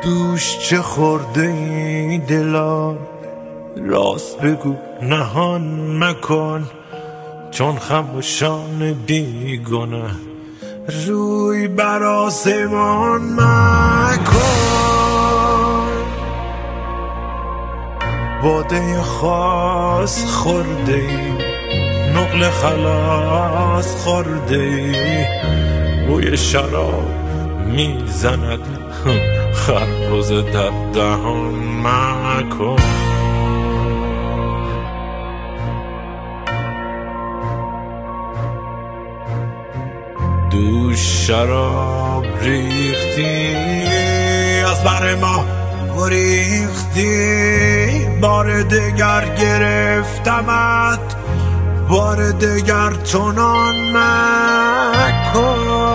دوش چه خورده ای دلا، راست بگو نهان مکن، چون خموشان بیگنه روی بر آسمان مکن. باده خاص خورده ای، نقل خلاص خورده ای، بوی شراب میزند خربز در دهان مکن. دوش شراب ریختی، از بر ما گریختی، بار دگر گرفتمت، بار دگر چنان مکن.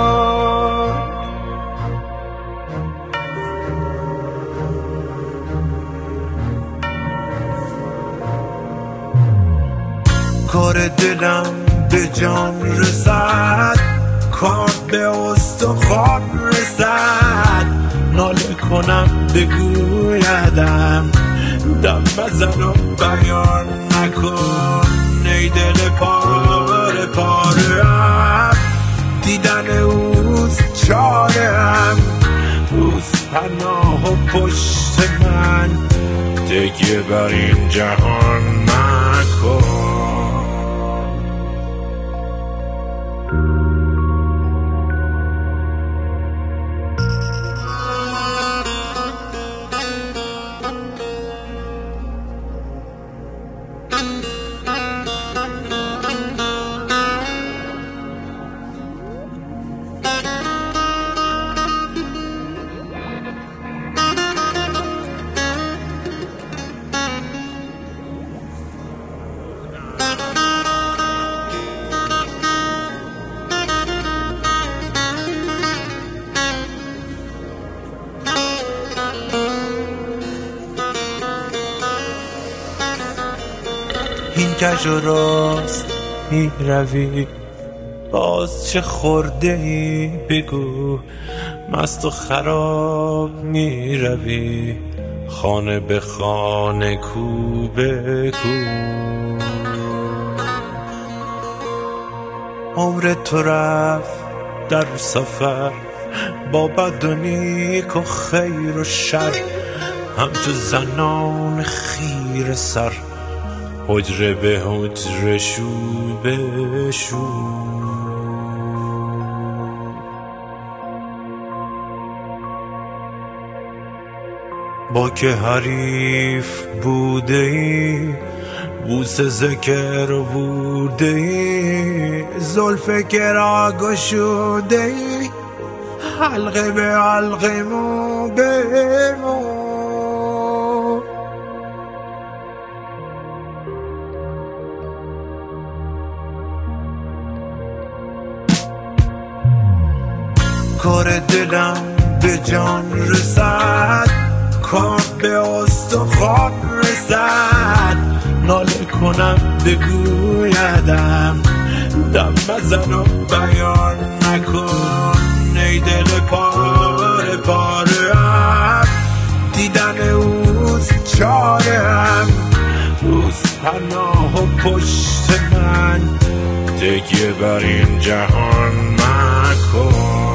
کار دلم به جان رسد، کار به استخوان رسد، ناله کنم بگویدم، دم بزن و بیان نکن. ای دل پاره پاره ام، دیدن اوست چاره ام، اوست پناه و پشت من، تکیه بر این جهان مکن. این کج و راست می روی، باز چه خورده ای بگو، مست و خراب می روی، خانه به خانه کو به کو. عمر تو رفت در سفر، با بد و نیک و خیر و شر، همچو زنان خیره سر، حجره به حجره شو به شو. با که حریف بوده ای، بوس ذکر بوده ای، زلف کرا گشوده ای، حلقه به حلقه مو به مو. کار دلم به جان رسد، کار به استخوان رسد، ناله کنم بگویدم، دم بزن و بیان نکن. ای دل پاره پاره ام، دیدن اوست چاره ام، اوست پناه و پشت من، تکیه بر این جهان مکن.